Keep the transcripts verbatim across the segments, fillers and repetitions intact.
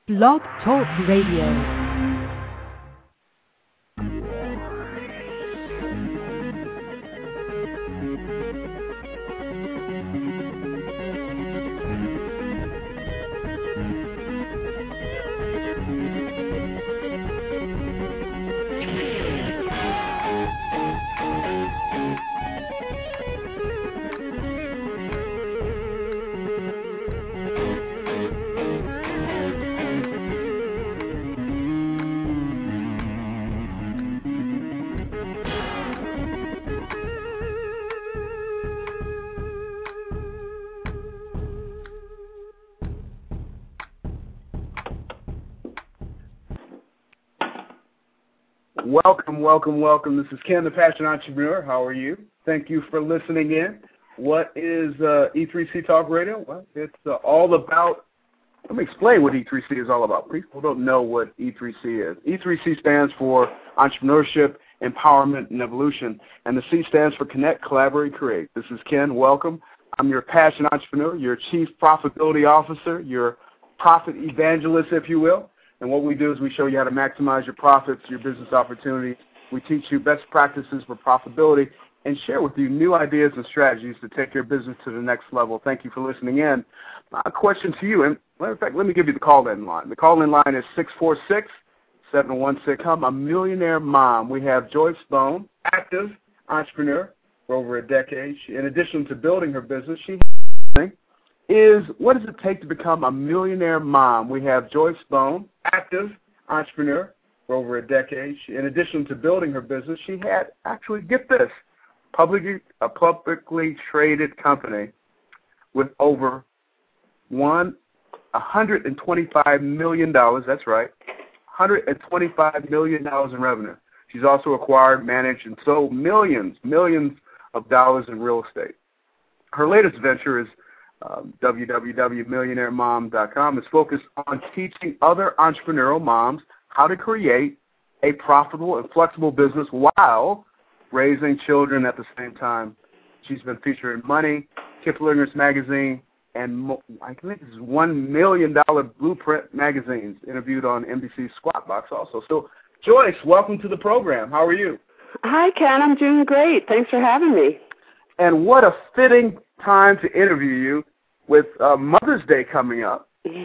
Blog Talk Radio. Welcome, welcome, welcome. This is Ken, the Passion Entrepreneur. How are you? Thank you for listening in. What is uh, E three C Talk Radio? Well, it's uh, all about, let me explain what E three C is all about. People don't know what E three C is. E three C stands for Entrepreneurship, Empowerment, and Evolution, and the C stands for Connect, Collaborate, Create. This is Ken. Welcome. I'm your Passion Entrepreneur, your Chief Profitability Officer, your Profit Evangelist, if you will. And what we do is we show you how to maximize your profits, your business opportunities. We teach you best practices for profitability and share with you new ideas and strategies to take your business to the next level. Thank you for listening in. A question to you, and matter of fact, let me give you the call-in line. The call-in line is six four six, seven one six. I'm a millionaire mom. We have Joyce Bone, active entrepreneur for over a decade. She, in addition to building her business, she is what does it take to become a millionaire mom? We have Joyce Bone, active entrepreneur for over a decade. She, in addition to building her business, she had actually, get this, publicly, a publicly traded company with over one hundred twenty-five million dollars, that's right, one hundred twenty-five million dollars in revenue. She's also acquired, managed, and sold millions, millions of dollars in real estate. Her latest venture is Um, w w w dot millionaire mom dot com is focused on teaching other entrepreneurial moms how to create a profitable and flexible business while raising children at the same time. She's been featured in Money, Kiplinger's Magazine, and mo- I think this is one million dollar Blueprint magazines, interviewed on N B C's Squawk Box also. So, Joyce, welcome to the program. How are you? Hi, Ken. I'm doing great. Thanks for having me. And what a fitting time to interview you with uh, Mother's Day coming up.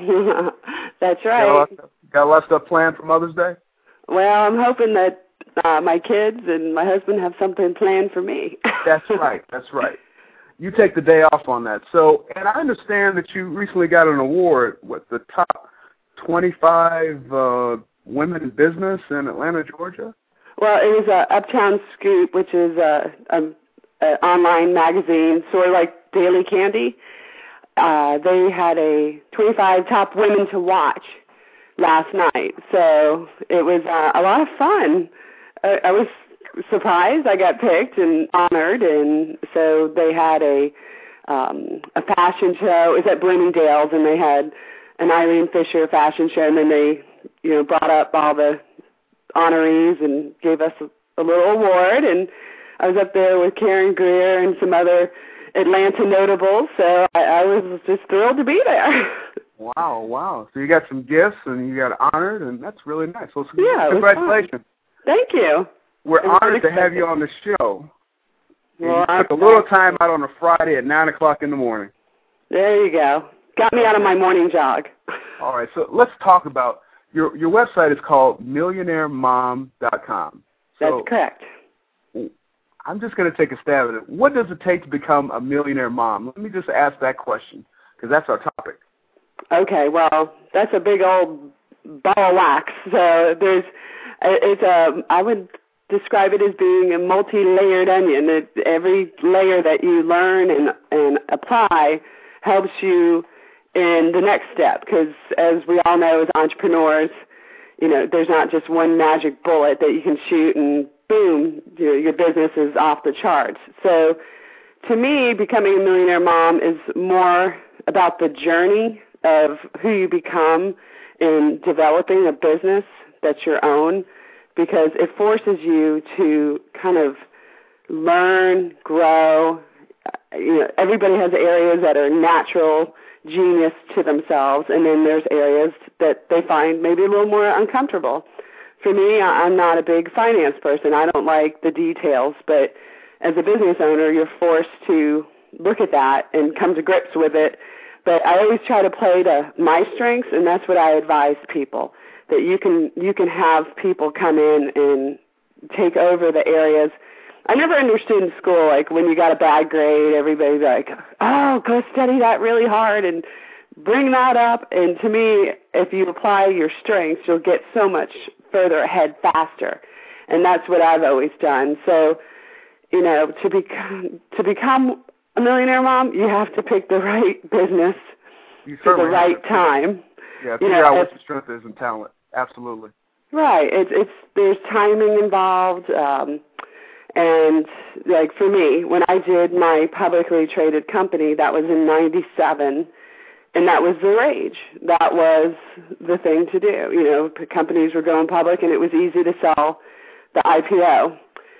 That's right. Got a, lot, got a lot of stuff planned for Mother's Day? Well, I'm hoping that uh, my kids and my husband have something planned for me. That's right. That's right. You take the day off on that. So, and I understand that you recently got an award with the top twenty-five uh, women in business in Atlanta, Georgia. Well, it was uh, Uptown Scoop, which is a, a, a online magazine, sort of like Daily Candy. Uh, they had a twenty-five top women to watch last night, so it was uh, a lot of fun. I, I was surprised I got picked and honored, and so they had a um, a fashion show. It was at Bloomingdale's, and they had an Irene Fisher fashion show, and then they, you know, brought up all the honorees and gave us a, a little award, and I was up there with Karen Greer and some other Atlanta notables, so I, I was just thrilled to be there. Wow, wow. So you got some gifts and you got honored, and that's really nice. Well, so yeah, congratulations. Thank you. We're honored to have you on the show. Well, you took a little time out on a Friday at nine o'clock in the morning. There you go. Got me out of my morning jog. All right, so let's talk about, your your website is called millionaire mom dot com. So that's correct. I'm just going to take a stab at it. What does it take to become a millionaire mom? Let me just ask that question, because that's our topic. Okay, well, that's a big old ball of wax. So there's, it's a, I would describe it as being a multi-layered onion. It, every layer that you learn and, and apply helps you in the next step, because as we all know as entrepreneurs, you know, there's not just one magic bullet that you can shoot and boom, you know, your business is off the charts. So to me, becoming a millionaire mom is more about the journey of who you become in developing a business that's your own, because it forces you to kind of learn, grow. You know, everybody has areas that are natural genius to themselves, and then there's areas that they find maybe a little more uncomfortable. For me, I'm not a big finance person. I don't like the details, but as a business owner, you're forced to look at that and come to grips with it. But I always try to play to my strengths, and that's what I advise people, that you can you can have people come in and take over the areas. I never understood in school, like when you got a bad grade, everybody's like, oh, go study that really hard and bring that up. And to me, if you apply your strengths, you'll get so much further ahead faster. And that's what I've always done. So, you know, to become, to become a millionaire mom, you have to pick the right business at the right time. Yeah, figure you know, out what your strength is and talent. Absolutely. Right. It's it's there's timing involved, um, and like for me, when I did my publicly traded company, that was in ninety-seven, and that was the rage. That was the thing to do. You know, companies were going public, and it was easy to sell the I P O.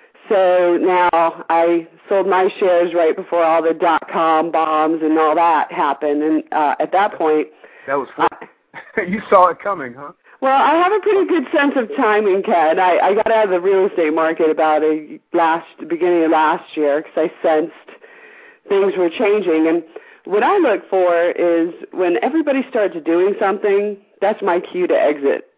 So now I sold my shares right before all the dot-com bombs and all that happened, and uh, at that point, that was fun. I, you saw it coming, huh? Well, I have a pretty good sense of timing, Ken. I, I got out of the real estate market about a last beginning of last year because I sensed things were changing. And what I look for is when everybody starts doing something, that's my cue to exit.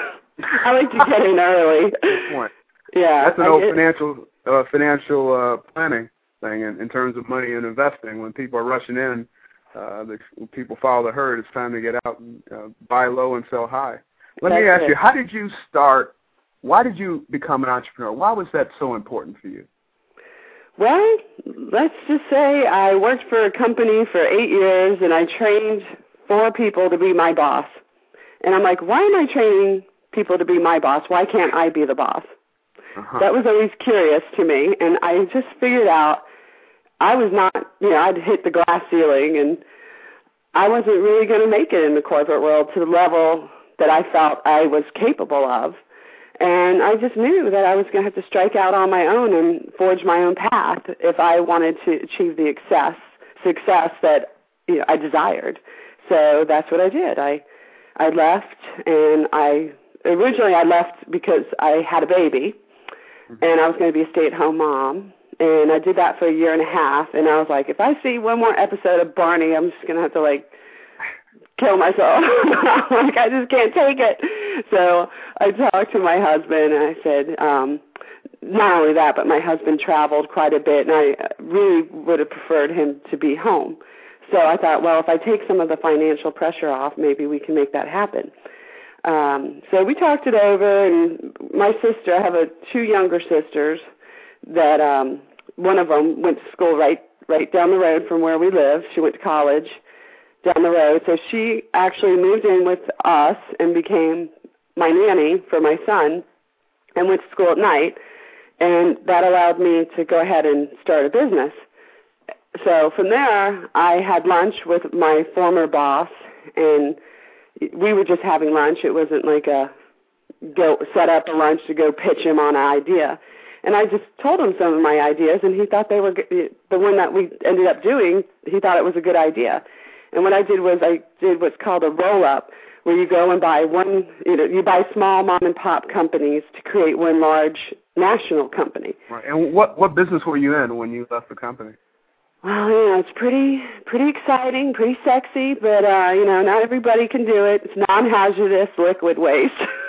I like to get in early. Good point. Yeah, that's an I old get, financial uh, financial uh, planning thing in, in terms of money and investing. When people are rushing in, uh, the, when people follow the herd, it's time to get out and uh, buy low and sell high. Let That's me ask it. you, how did you start, why did you become an entrepreneur? Why was that so important for you? Well, let's just say I worked for a company for eight years, and I trained four people to be my boss. And I'm like, why am I training people to be my boss? Why can't I be the boss? Uh-huh. That was always curious to me, and I just figured out I was not, you know, I'd hit the glass ceiling, and I wasn't really going to make it in the corporate world to the level that I felt I was capable of. And I just knew that I was going to have to strike out on my own and forge my own path if I wanted to achieve the success, success that you know, I desired. So that's what I did. I I left, and I originally I left because I had a baby, mm-hmm. and I was going to be a stay-at-home mom. And I did that for a year and a half, and I was like, if I see one more episode of Barney, I'm just going to have to, like, kill myself. Like, I just can't take it. So I talked to my husband, and I said, um, not only that, but my husband traveled quite a bit, and I really would have preferred him to be home. So I thought, well, if I take some of the financial pressure off, maybe we can make that happen. Um, so we talked it over, and my sister, I have a, two younger sisters that um, one of them went to school right right down the road from where we live. She went to college down the road. So she actually moved in with us and became my nanny for my son and went to school at night. And that allowed me to go ahead and start a business. So from there, I had lunch with my former boss, and we were just having lunch. It wasn't like a go set up a lunch to go pitch him on an idea. And I just told him some of my ideas, and he thought they were good. The one that we ended up doing, he thought it was a good idea. And what I did was I did what's called a roll-up, where you go and buy one, you know, you buy small mom-and-pop companies to create one large national company. Right. And what what business were you in when you left the company? Well, you know, it's pretty pretty exciting, pretty sexy, but, uh, you know, not everybody can do it. It's non-hazardous liquid waste.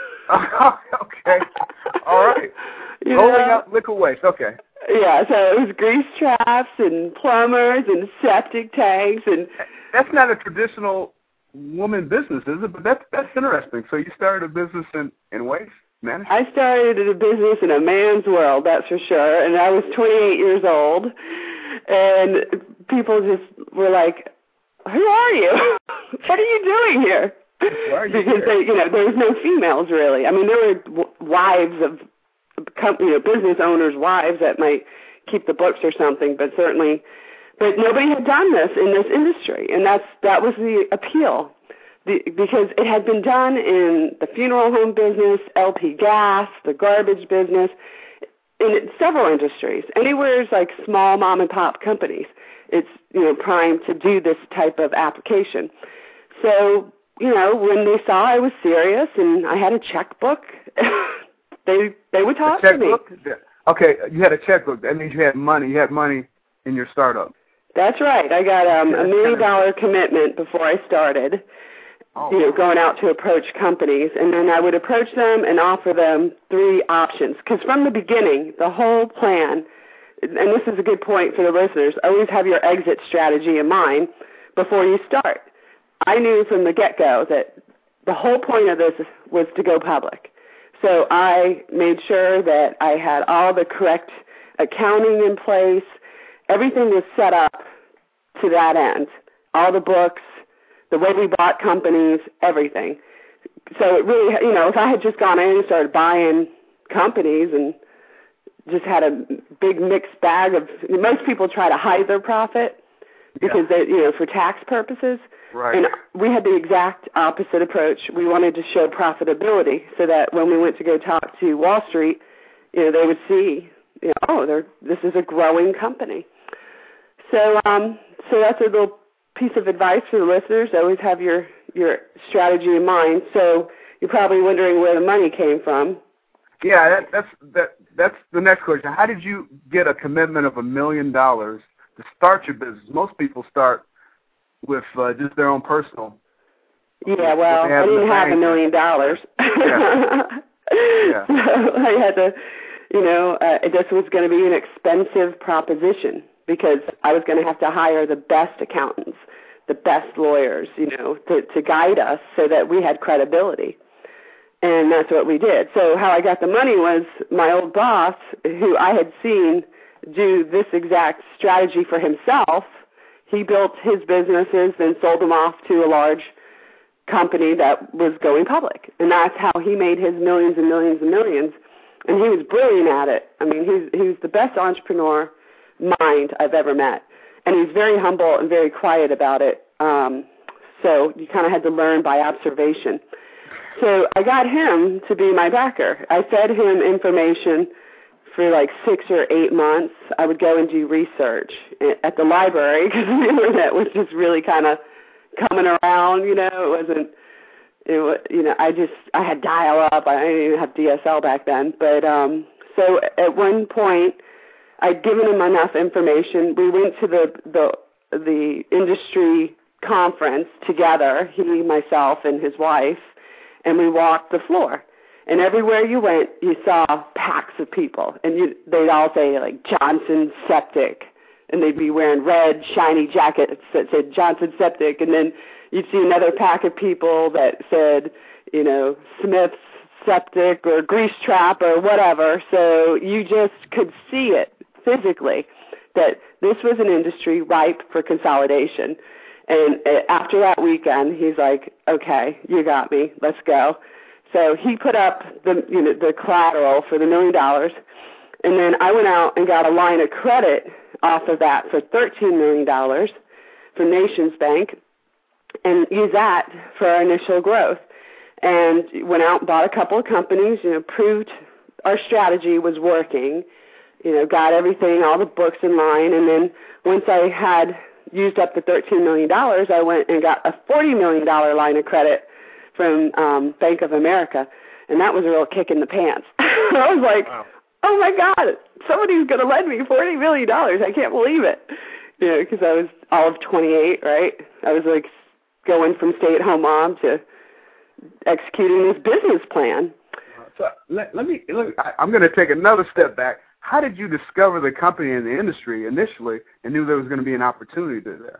Okay. All right. You Rolling know? out liquid waste. Okay. Yeah, so it was grease traps and plumbers and septic tanks. And that's not a traditional woman business, is it? But that's that's interesting. So you started a business in, in waste management? I started a business in a man's world, that's for sure. And I was twenty-eight years old. And people just were like, who are you? What are you doing here? Why are you because here? They, you know, there was no females really. I mean, there were w- wives of company, you know, business owners' wives that might keep the books or something, but certainly, but nobody had done this in this industry, and that's that was the appeal, the, because it had been done in the funeral home business, L P gas, the garbage business, in several industries. Anywhere is like small mom and pop companies, it's, you know, primed to do this type of application. So, you know, when they saw I was serious and I had a checkbook, they they would talk to me. Okay, you had a checkbook. That means you had money. You had money in your startup. That's right. I got um, a million dollar commitment before I started, oh. you know, going out to approach companies. And then I would approach them and offer them three options. Because from the beginning, the whole plan, and this is a good point for the listeners, always have your exit strategy in mind before you start. I knew from the get-go that the whole point of this was to go public. So I made sure that I had all the correct accounting in place. Everything was set up to that end. All the books, the way we bought companies, everything. So it really, you know, if I had just gone in and started buying companies and just had a big mixed bag of, most people try to hide their profit because yeah. they, you know, for tax purposes. Right. And we had the exact opposite approach. We wanted to show profitability so that when we went to go talk to Wall Street, you know, they would see, you know, oh, they're, this is a growing company. So, um, so that's a little piece of advice for the listeners. Always have your, your strategy in mind. So you're probably wondering where the money came from. Yeah, that, that's that. That's the next question. How did you get a commitment of a million dollars to start your business? Most people start with uh, just their own personal. Yeah, well, I didn't have a million dollars. Yeah. yeah. So I had to, you know, uh, this was going to be an expensive proposition because I was going to have to hire the best accountants, the best lawyers, you know, to, to guide us so that we had credibility. And that's what we did. So how I got the money was my old boss, who I had seen do this exact strategy for himself. He built his businesses and sold them off to a large company that was going public. And that's how he made his millions and millions and millions. And he was brilliant at it. I mean, he's, he's the best entrepreneur mind I've ever met. And he's very humble and very quiet about it. Um, so you kind of had to learn by observation. So I got him to be my backer. I fed him information for like six or eight months. I would go and do research at the library because the internet was just really kind of coming around, you know. It wasn't, it was, you know, I just, I had dial-up. I didn't even have D S L back then. But um, so at one point, I'd given him enough information. We went to the, the, the industry conference together, he, myself, and his wife, and we walked the floor. And everywhere you went, you saw packs of people. And you, they'd all say, like, Johnson Septic. And they'd be wearing red, shiny jackets that said Johnson Septic. And then you'd see another pack of people that said, you know, Smith's Septic or Grease Trap or whatever. So you just could see it physically that this was an industry ripe for consolidation. And after that weekend, he's like, okay, you got me. Let's go. So he put up the, you know, the collateral for the million dollars. And then I went out and got a line of credit off of that for thirteen million dollars from Nations Bank and used that for our initial growth. And went out and bought a couple of companies, you know, proved our strategy was working, you know, got everything, all the books in line. And then once I had used up the thirteen million dollars, I went and got a forty million dollars line of credit from um, Bank of America, and that was a real kick in the pants. I was like, wow. Oh, my God, somebody's going to lend me forty million dollars. I can't believe it, you know, because I was all of twenty-eight, right? I was, like, going from stay-at-home mom to executing this business plan. So let, let me look, I, I'm going to take another step back. How did you discover the company in the industry initially and knew there was going to be an opportunity there?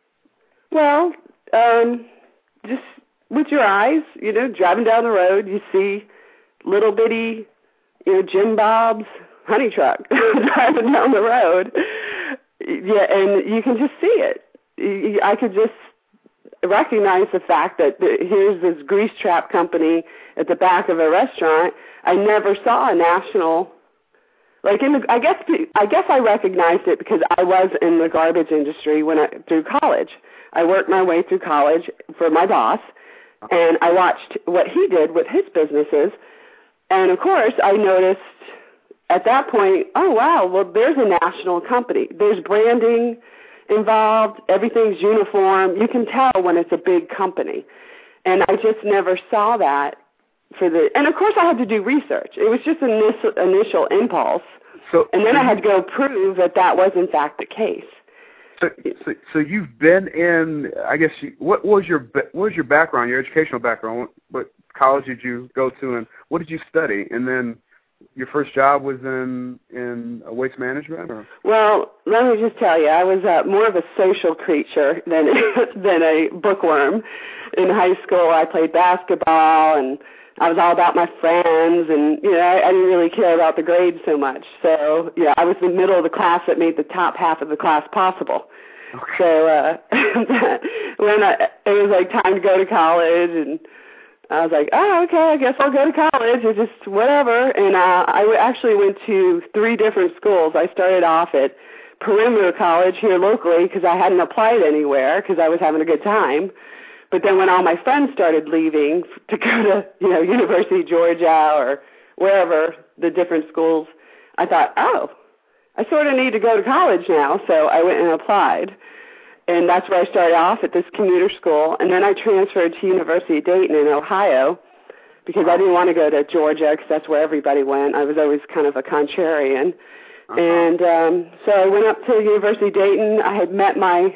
Well, um, just with your eyes, you know, driving down the road, you see little bitty, you know, Jim Bob's honey truck driving down the road. Yeah, and you can just see it. I could just recognize the fact that here's this grease trap company at the back of a restaurant. I never saw a national. Like in the, I guess I guess I recognized it because I was in the garbage industry when I through college. I worked my way through college for my boss, and I watched what he did with his businesses. And of course, I noticed at that point, oh wow, well there's a national company. There's branding involved. Everything's uniform. You can tell when it's a big company. And I just never saw that for the, and of course I had to do research. It was just an initial, initial impulse. So, and then so I had to go prove that that was in fact the case. So, so, so you've been in, I guess, you, what was your what was your background, your educational background? What, what college did you go to, and what did you study? And then your first job was in in waste management, or? Well, let me just tell you, I was uh, more of a social creature than than a bookworm. In high school, I played basketball, and I was all about my friends, and you know, I, I didn't really care about the grades so much. So, yeah, I was the middle of the class that made the top half of the class possible. Okay. So uh, when I, it was like time to go to college, and I was like, oh, okay, I guess I'll go to college. It's just whatever. And uh, I actually went to three different schools. I started off at Perimeter College here locally because I hadn't applied anywhere because I was having a good time. But then when all my friends started leaving to go to, you know, University of Georgia or wherever, the different schools, I thought, oh, I sort of need to go to college now. So I went and applied. And that's where I started off at this commuter school. And then I transferred to University of Dayton in Ohio because I didn't want to go to Georgia because that's where everybody went. I was always kind of a contrarian. Uh-huh. And um, so I went up to University of Dayton. I had met my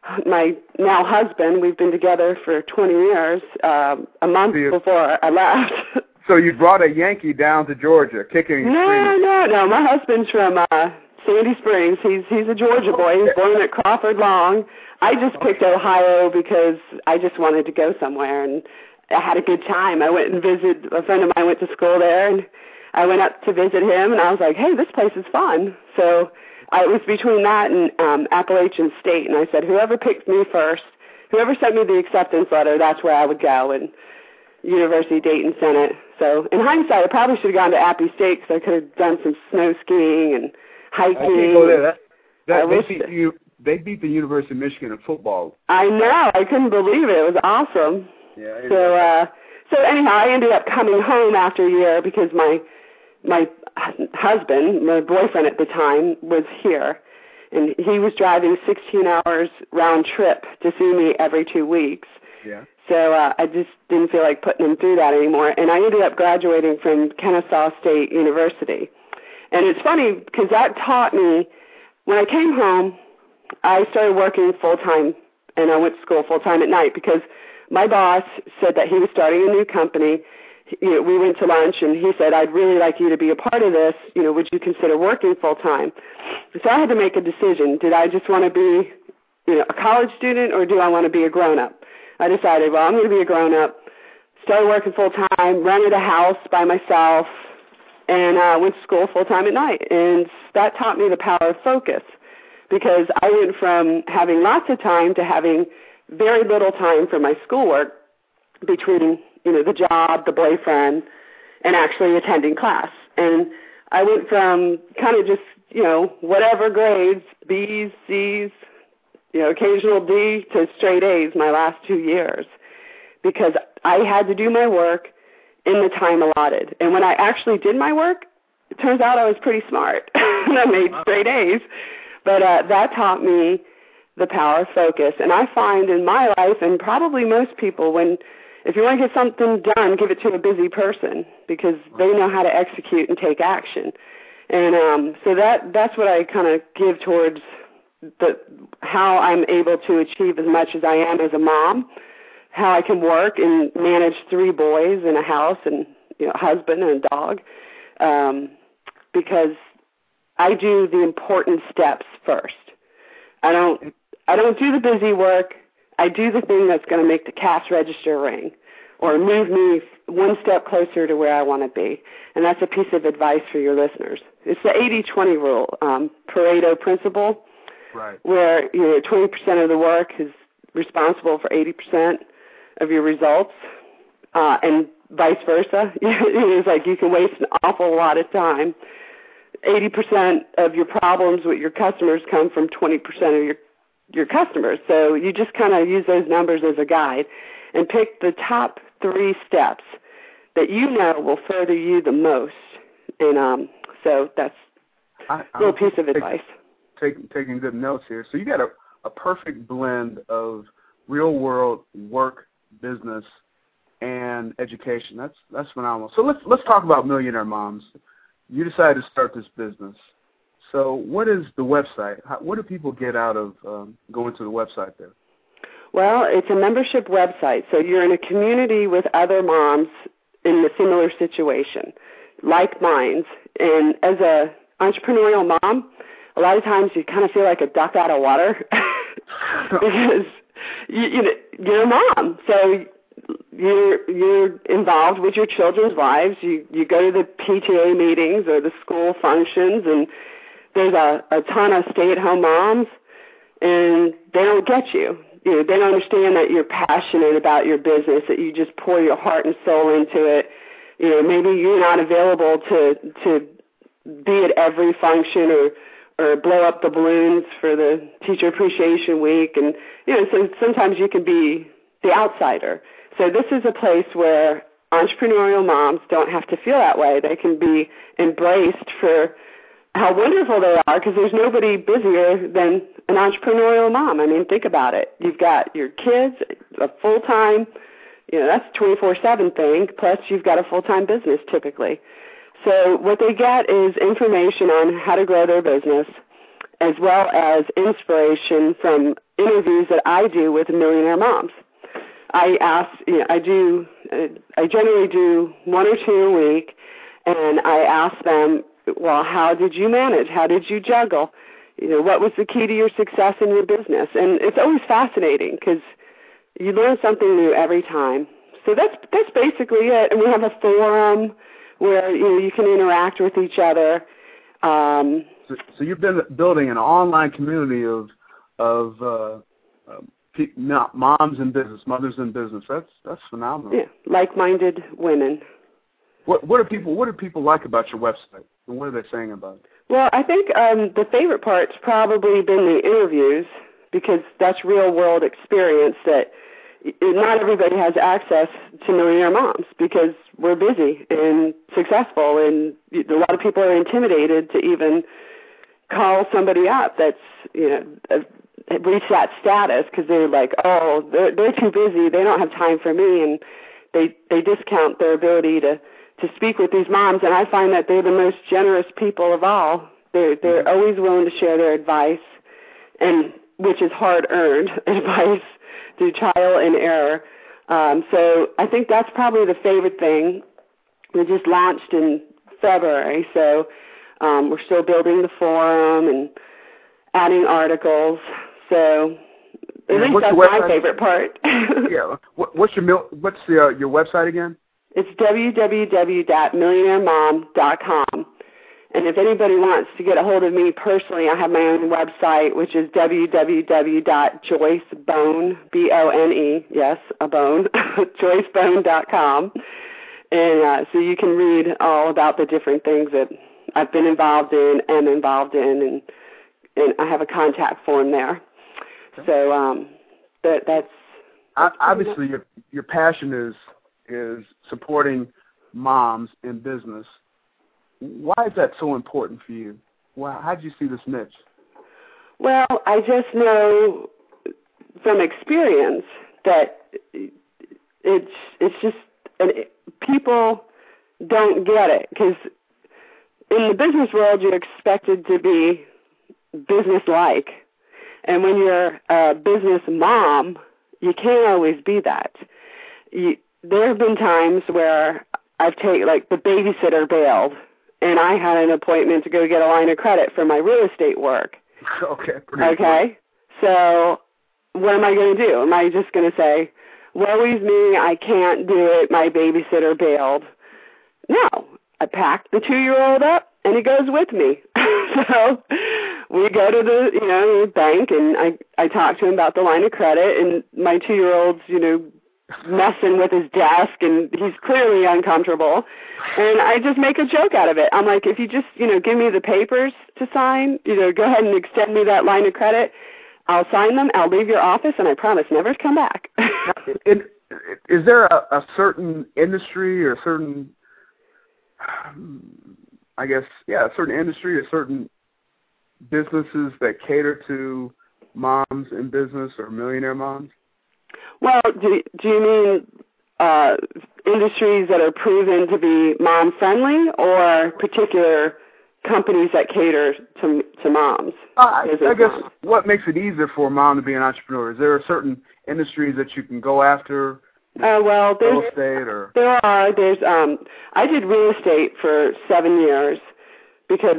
my now husband. We've been together for twenty years, uh, a month so before I left. So you brought a Yankee down to Georgia, kicking and No, screaming. no, no. My husband's from uh, Sandy Springs. He's he's a Georgia boy. He was born at Crawford Long. I just picked Ohio because I just wanted to go somewhere, and I had a good time. I went and visited, a friend of mine went to school there, and I went up to visit him, and I was like, hey, this place is fun. So I, it was between that and um, Appalachian State, and I said, whoever picked me first, whoever sent me the acceptance letter, that's where I would go, and University of Dayton sent it. So in hindsight, I probably should have gone to Appy State because I could have done some snow skiing and hiking. I can't go there. That, that, they, beat you, they beat the University of Michigan in football. I know. I couldn't believe it. It was awesome. Yeah. So, uh, so anyhow, I ended up coming home after a year because my my husband, my boyfriend at the time, was here, and he was driving sixteen hours round trip to see me every two weeks. Yeah. So uh, I just didn't feel like putting him through that anymore, and I ended up graduating from Kennesaw State University. And it's funny because that taught me, when I came home, I started working full-time, and I went to school full-time at night because my boss said that he was starting a new company. You know, we went to lunch, and he said, I'd really like you to be a part of this. You know, would you consider working full-time? So I had to make a decision. Did I just want to be, you know, a college student, or do I want to be a grown-up? I decided, well, I'm going to be a grown-up, started working full-time, rented a house by myself, and uh, went to school full-time at night. And that taught me the power of focus because I went from having lots of time to having very little time for my schoolwork between, you know, the job, the boyfriend, and actually attending class. And I went from kind of just, you know, whatever grades, B's, C's, you know, occasional D to straight A's my last two years because I had to do my work in the time allotted. And when I actually did my work, it turns out I was pretty smart and I made straight A's. But uh, that taught me the power of focus. And I find in my life, and probably most people, when if you want to get something done, give it to a busy person because they know how to execute and take action. And um, so that that's what I kind of give towards the how I'm able to achieve as much as I am as a mom, how I can work and manage three boys in a house and, you know, a husband and a dog, um, because I do the important steps first. I don't I don't do the busy work. I do the thing that's going to make the cash register ring or move me one step closer to where I want to be. And that's a piece of advice for your listeners. It's the eighty twenty rule, um, Pareto principle. Right. Where, you know, twenty percent of the work is responsible for eighty percent of your results, uh, and vice versa. It's like you can waste an awful lot of time. eighty percent of your problems with your customers come from twenty percent of your, your customers. So you just kind of use those numbers as a guide and pick the top three steps that you know will further you the most. And um, so that's I, a little piece of advice. Taking taking good notes here. So you got a a perfect blend of real-world work, business, and education. That's that's phenomenal. So let's let's talk about Millionaire Moms. You decided to start this business. So what is the website? How, what do people get out of um, going to the website there? Well, it's a membership website. So you're in a community with other moms in a similar situation, like minds. And as a entrepreneurial mom, a lot of times you kind of feel like a duck out of water because you, you know, you're a mom. So you're you're involved with your children's lives. You you go to the P T A meetings or the school functions, and there's a, a ton of stay-at-home moms, and they don't get you. You know, they don't understand that you're passionate about your business, that you just pour your heart and soul into it. You know, maybe you're not available to to be at every function or or blow up the balloons for the Teacher Appreciation Week, and you know, so sometimes you can be the outsider. So this is a place where entrepreneurial moms don't have to feel that way. They can be embraced for how wonderful they are, because there's nobody busier than an entrepreneurial mom. I mean, think about it. You've got your kids, a full-time, you know, that's a twenty-four seven thing, plus you've got a full-time business typically. So what they get is information on how to grow their business, as well as inspiration from interviews that I do with millionaire moms. I ask, you know, I do, I generally do one or two a week, and I ask them, well, how did you manage? How did you juggle? You know, what was the key to your success in your business? And it's always fascinating because you learn something new every time. So that's that's basically it. And we have a forum where you know you can interact with each other. Um, so, so you've been building an online community of of uh, um, moms in business, mothers in business. That's that's phenomenal. Yeah, like-minded women. What what do people what do people like about your website, and what are they saying about it? Well, I think um, the favorite part's probably been the interviews, because that's real world experience that not everybody has access to Millionaire Moms, because we're busy and successful, and a lot of people are intimidated to even call somebody up that's you know reached that status, because they're like, oh, they're, they're too busy, they don't have time for me, and they they discount their ability to. to speak with these moms, and I find that they're the most generous people of all. They're they're always willing to share their advice, and which is hard-earned advice through trial and error. Um, so I think that's probably the favorite thing. We just launched in February, so um, we're still building the forum and adding articles. So at and least that's my favorite part. Yeah. What, what's your what's the, uh, your website again? It's w w w dot millionaire mom dot com. And if anybody wants to get a hold of me personally, I have my own website, which is w w w dot joyce bone, B O N E, yes, a bone, joyce bone dot com. And uh, so you can read all about the different things that I've been involved in, am involved in, and, and I have a contact form there. So um, that, that's... that's Obviously, your, your passion is... is supporting moms in business. Why is that so important for you? Well, how did you see this niche? Well, I just know from experience that it's it's just and it, people don't get it, because in the business world you're expected to be business-like, and when you're a business mom, you can't always be that. You, There have been times where I've taken, like, the babysitter bailed, and I had an appointment to go get a line of credit for my real estate work. Okay. Okay? So what am I going to do? Am I just going to say, woe is me, I can't do it, my babysitter bailed? No. I packed the two-year-old up, and he goes with me. So we go to the, you know, bank, and I, I talk to him about the line of credit, and my two-year-old's, you know, messing with his desk, and he's clearly uncomfortable, and I just make a joke out of it. I'm like, if you just, you know, give me the papers to sign, you know, go ahead and extend me that line of credit, I'll sign them, I'll leave your office, and I promise never to come back. in, is there a, a certain industry or a certain, I guess, yeah, a certain industry or certain businesses that cater to moms in business or millionaire moms? Well, do, do you mean uh, industries that are proven to be mom-friendly or particular companies that cater to to moms? Uh, I, I guess moms? What makes it easier for a mom to be an entrepreneur? Is there certain industries that you can go after? Uh, well, there's, real estate or there are. There's. Um, I did real estate for seven years because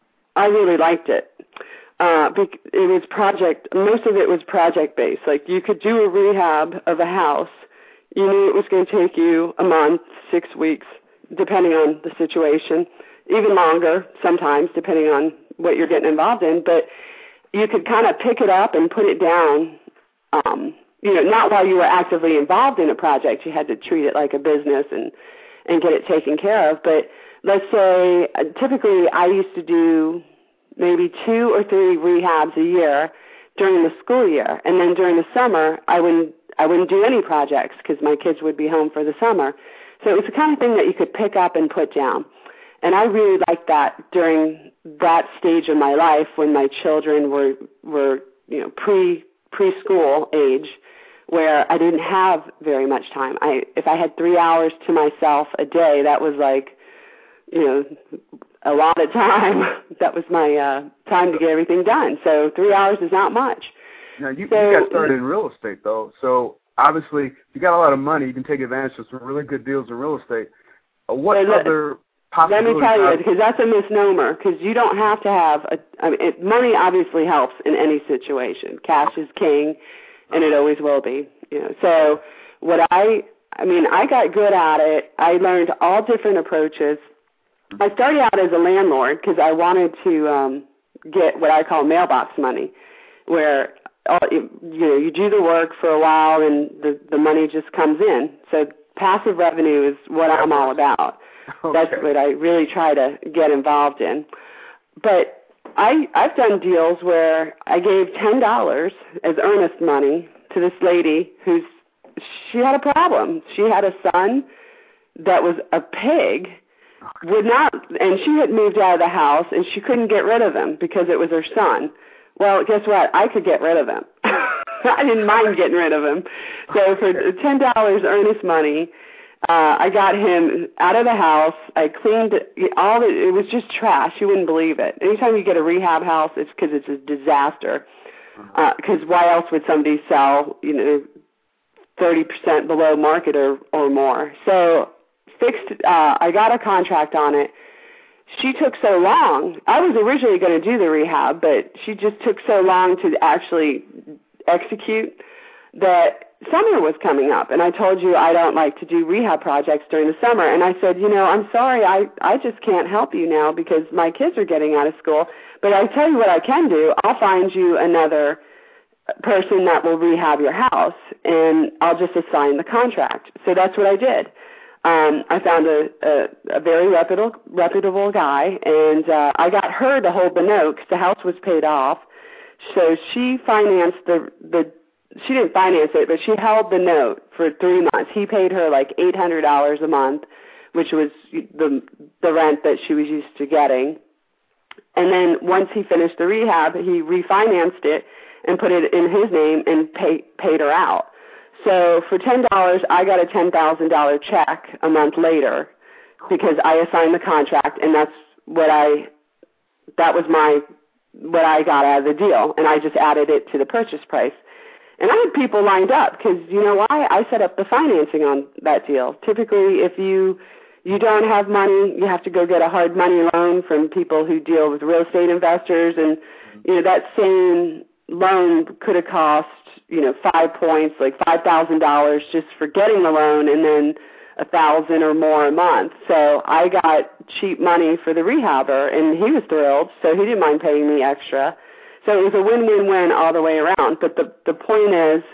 I really liked it. Uh, it was project. Most of it was project based. Like you could do a rehab of a house. You knew it was going to take you a month, six weeks, depending on the situation, even longer sometimes, depending on what you're getting involved in. But you could kind of pick it up and put it down. Um, You know, not while you were actively involved in a project. You had to treat it like a business and, and get it taken care of. But let's say, uh, typically I used to do maybe two or three rehabs a year during the school year. And then during the summer, I wouldn't, I wouldn't do any projects because my kids would be home for the summer. So it was the kind of thing that you could pick up and put down. And I really liked that during that stage of my life when my children were, were you know, pre, preschool age, where I didn't have very much time. I if I had three hours to myself a day, that was like, you know, a lot of time. That was my uh, time to get everything done. So three hours is not much. Now, you, so, you got started in real estate, though. So obviously, you got a lot of money. You can take advantage of some really good deals in real estate. Uh, what so other possibilities? Let me tell you, because that's a misnomer, because you don't have to have a, I mean, it, money obviously helps in any situation. Cash is king. And it always will be, you know. So what I, I mean, I got good at it. I learned all different approaches. I started out as a landlord because I wanted to um, get what I call mailbox money, where all, you know you do the work for a while and the the money just comes in. So passive revenue is what I'm all about. Okay. That's what I really try to get involved in. But I, I've done deals where I gave ten dollars as earnest money to this lady who's, she had a problem. She had a son that was a pig, would not, and she had moved out of the house and she couldn't get rid of him because it was her son. Well, guess what? I could get rid of him. I didn't mind getting rid of him. So for ten dollars earnest money, Uh, I got him out of the house. I cleaned all the, it was just trash. You wouldn't believe it. Anytime you get a rehab house, it's because it's a disaster. Because uh, why else would somebody sell, you know, thirty percent below market or, or more? So fixed, uh, I got a contract on it. She took so long. I was originally going to do the rehab, but she just took so long to actually execute that summer was coming up, and I told you I don't like to do rehab projects during the summer. And I said, you know, I'm sorry, I, I just can't help you now because my kids are getting out of school. But I tell you what I can do. I'll find you another person that will rehab your house, and I'll just assign the contract. So that's what I did. Um, I found a, a, a very reputable, reputable guy, and uh, I got her to hold the note because the house was paid off. So she financed the the She didn't finance it, but she held the note for three months. He paid her like eight hundred dollars a month, which was the the rent that she was used to getting. And then once he finished the rehab, he refinanced it and put it in his name and pay, paid her out. So for ten dollars, I got a ten thousand dollars check a month later because I assigned the contract, and that's what I, that was my, what I got out of the deal, and I just added it to the purchase price. And I had people lined up because, you know why? I set up the financing on that deal. Typically, if you you don't have money, you have to go get a hard money loan from people who deal with real estate investors. And, you know, that same loan could have cost, you know, five points, like five thousand dollars just for getting the loan and then a thousand or more a month. So I got cheap money for the rehabber, and he was thrilled, so he didn't mind paying me extra. So it was a win-win-win all the way around. But the the point is,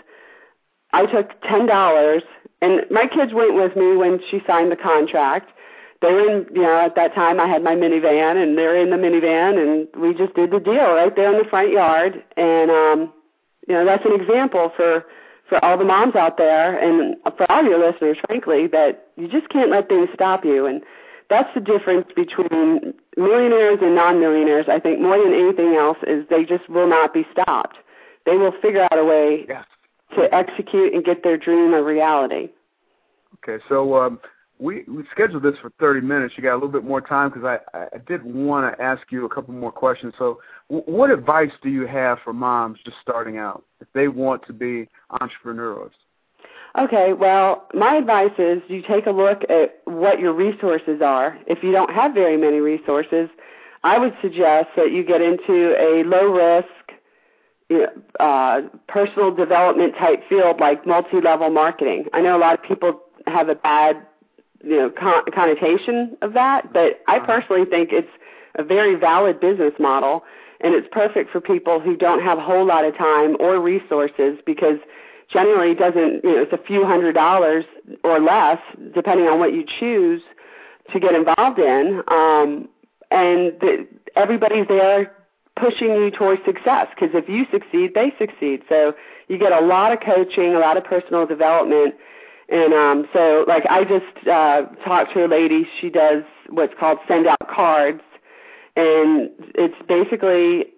I took ten dollars, and my kids went with me when she signed the contract. They were in, you know, at that time I had my minivan, and they were in the minivan, and we just did the deal right there in the front yard. And, um, you know, that's an example for, for all the moms out there and for all your listeners, frankly, that you just can't let things stop you. And that's the difference between millionaires and non-millionaires, I think, more than anything else, is they just will not be stopped. they will figure out a way yes. to execute and get their dream a reality. Okay, so um, we, we scheduled this for thirty minutes. You got a little bit more time because I, I did want to ask you a couple more questions. So w- what advice do you have for moms just starting out if they want to be entrepreneurs? Okay, well, my advice is you take a look at what your resources are. If you don't have very many resources, I would suggest that you get into a low-risk, you know, uh, personal development type field like multi-level marketing. I know a lot of people have a bad, you know, con- connotation of that, but I personally think it's a very valid business model, and it's perfect for people who don't have a whole lot of time or resources because generally doesn't, you know, it's a few hundred dollars or less, depending on what you choose to get involved in. Um, and the, everybody's there pushing you towards success because if you succeed, they succeed. So you get a lot of coaching, a lot of personal development. And um, so, like, I just uh, talked to a lady. She does what's called send out cards. And it's basically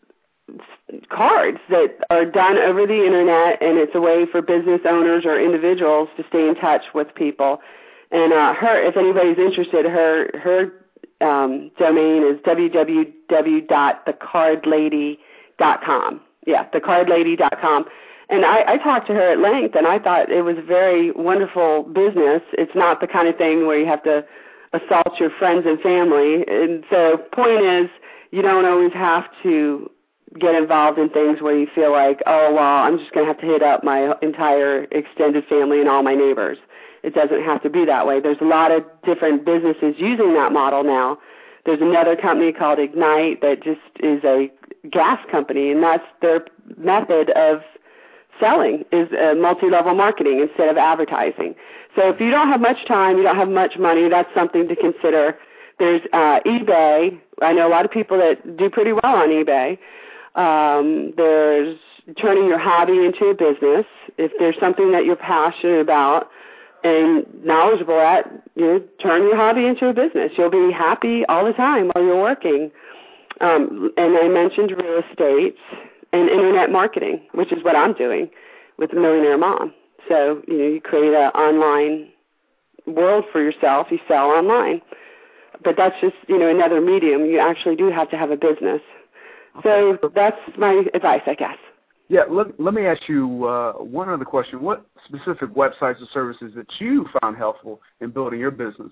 cards that are done over the internet, and it's a way for business owners or individuals to stay in touch with people. And uh, her, if anybody's interested, her her um, domain is w w w dot the card lady dot com. Yeah, the card lady dot com. And I, I talked to her at length, and I thought it was a very wonderful business. It's not the kind of thing where you have to assault your friends and family. And so point is, you don't always have to get involved in things where you feel like, oh, well, I'm just going to have to hit up my entire extended family and all my neighbors. It doesn't have to be that way. There's a lot of different businesses using that model now. There's another company called Ignite that just is a gas company, and that's their method of selling is uh, multi-level marketing instead of advertising. So if you don't have much time, you don't have much money, that's something to consider. There's uh, eBay. I know a lot of people that do pretty well on eBay. Um, there's turning your hobby into a business. If there's something that you're passionate about and knowledgeable at, you know, turn your hobby into a business. You'll be happy all the time while you're working. Um, and I mentioned real estate and internet marketing, which is what I'm doing with the Millionaire Mom. So, you know, you create an online world for yourself. You sell online. But that's just, you know, another medium. You actually do have to have a business. So that's my advice, I guess. Yeah, let, let me ask you uh, one other question. What specific websites or services that you found helpful in building your business?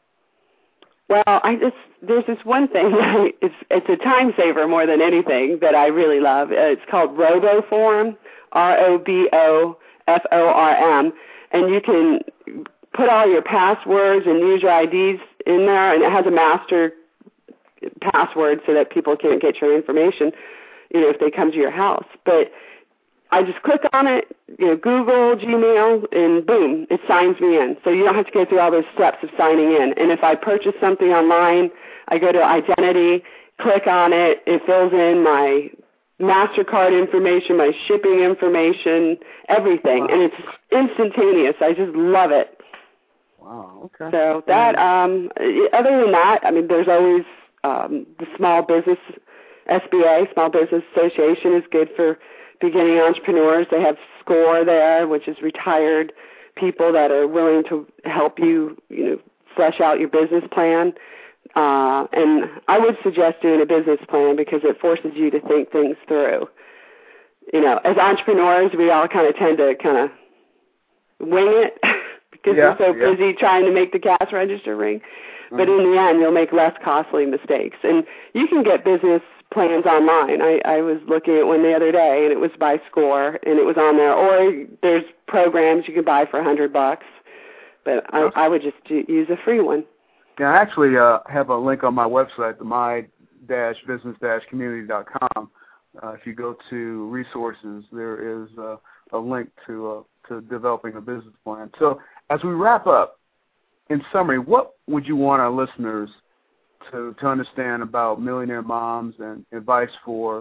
Well, I just there's this one thing. It's it's a time saver more than anything that I really love. It's called RoboForm, R O B O F O R M, and you can put all your passwords and user I Ds in there, and it has a master password so that people can't get your information, you know, if they come to your house. But I just click on it, you know, Google, Gmail, and boom, it signs me in. So you don't have to go through all those steps of signing in. And if I purchase something online, I go to identity, click on it, it fills in my MasterCard information, my shipping information, everything. Wow. And it's instantaneous. I just love it. Wow, okay. So that, um, other than that, I mean, there's always um, the Small Business, S B A, Small Business Association is good for beginning entrepreneurs. They have SCORE there, which is retired people that are willing to help you, you know, flesh out your business plan. Uh, and I would suggest doing a business plan because it forces you to think things through. You know, as entrepreneurs, we all kind of tend to kind of wing it because yeah, we're so yeah. busy trying to make the cash register ring. Mm-hmm. But in the end, you'll make less costly mistakes. And you can get business plans online. I, I was looking at one the other day, and it was by SCORE, and it was on there. Or there's programs you can buy for a hundred bucks. But I, I would just do, use a free one. Yeah, I actually uh, have a link on my website, the my dash business dash community dot com. Uh, if you go to resources, there is uh, a link to uh, to developing a business plan. So as we wrap up, in summary, what would you want our listeners to, to understand about Millionaire Moms and advice for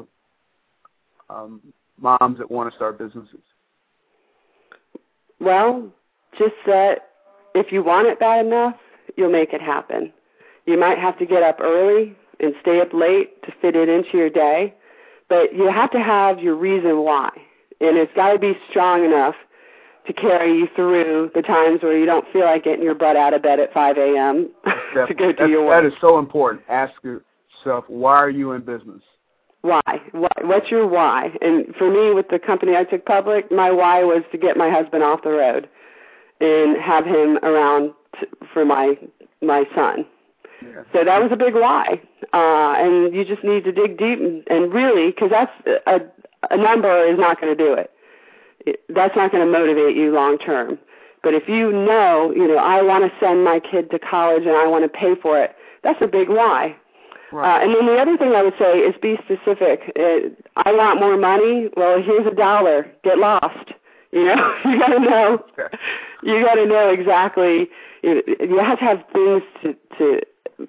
um, moms that want to start businesses? Well, just that if you want it bad enough, you'll make it happen. You might have to get up early and stay up late to fit it into your day, but you have to have your reason why, and it's got to be strong enough to carry you through the times where you don't feel like getting your butt out of bed at five a.m. to go do your work. That is so important. Ask yourself, why are you in business? Why? What's your why? And for me, with the company I took public, my why was to get my husband off the road and have him around t- for my my son. Yeah. So that was a big why. Uh, and you just need to dig deep and, and really, because that's a, a number is not going to do it. it. That's not going to motivate you long term. But if you know, you know, I want to send my kid to college and I want to pay for it, that's a big why. Right. Uh, and then the other thing I would say is be specific. Uh, I want more money. Well, here's a dollar. Get lost. You know, you got to know. You got to know exactly. You, you have to have things to, to,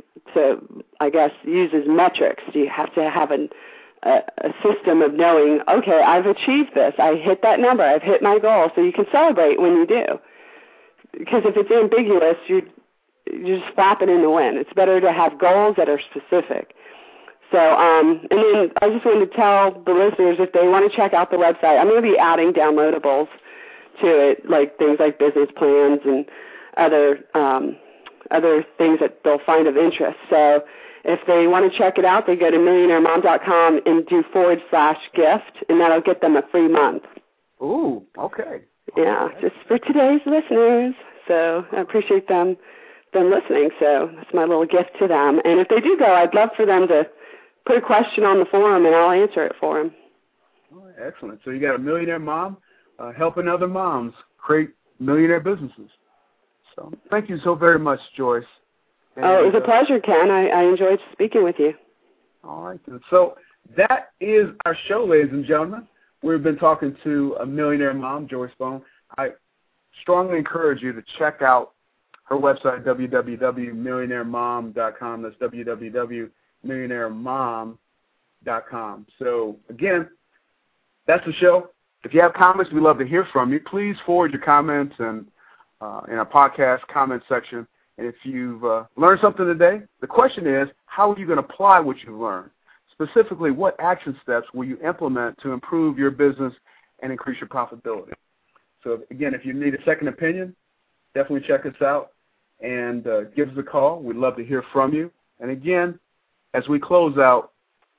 to, I guess, use as metrics. You have to have an, a, a system of knowing. Okay, I've achieved this. I hit that number. I've hit my goal. So you can celebrate when you do. Because if it's ambiguous, you. You're just flapping in the wind. It's better to have goals that are specific. So, um, and then I just wanted to tell the listeners if they want to check out the website, I'm going to be adding downloadables to it, like things like business plans and other um, other things that they'll find of interest. So if they want to check it out, they go to millionaire mom dot com and do forward slash gift, and that'll get them a free month. Ooh, okay. Yeah, okay. Just for today's listeners. So I appreciate them. them listening, so that's my little gift to them. And if they do go, I'd love for them to put a question on the forum, and I'll answer it for them. Oh, excellent. So you got a millionaire mom uh, helping other moms create millionaire businesses. So thank you so very much, Joyce. And, oh, it was a uh, pleasure, Ken. I, I enjoyed speaking with you. All right. Then. So that is our show, ladies and gentlemen. We've been talking to a millionaire mom, Joyce Bone. I strongly encourage you to check out her website, w w w dot millionaire mom dot com. That's w w w dot millionaire mom dot com. So, again, that's the show. If you have comments, we'd love to hear from you. Please forward your comments and uh, in our podcast comment section. And if you've uh, learned something today, the question is, how are you going to apply what you've learned? Specifically, what action steps will you implement to improve your business and increase your profitability? So, again, if you need a second opinion, definitely check us out. And uh, give us a call. We'd love to hear from you. And again, as we close out,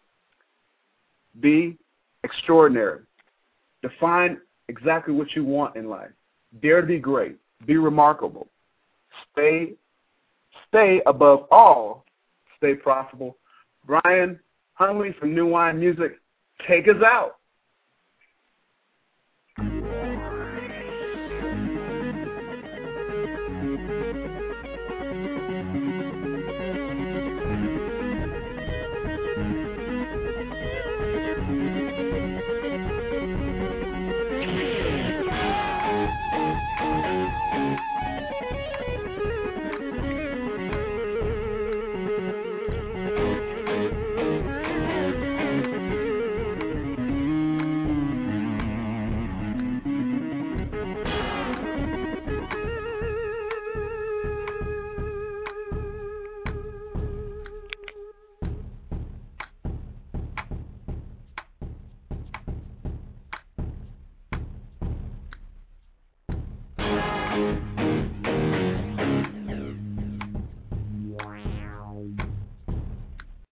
be extraordinary. Define exactly what you want in life. Dare to be great. Be remarkable. Stay, stay above all, stay profitable. Brian Huntley from New Wine Music, take us out.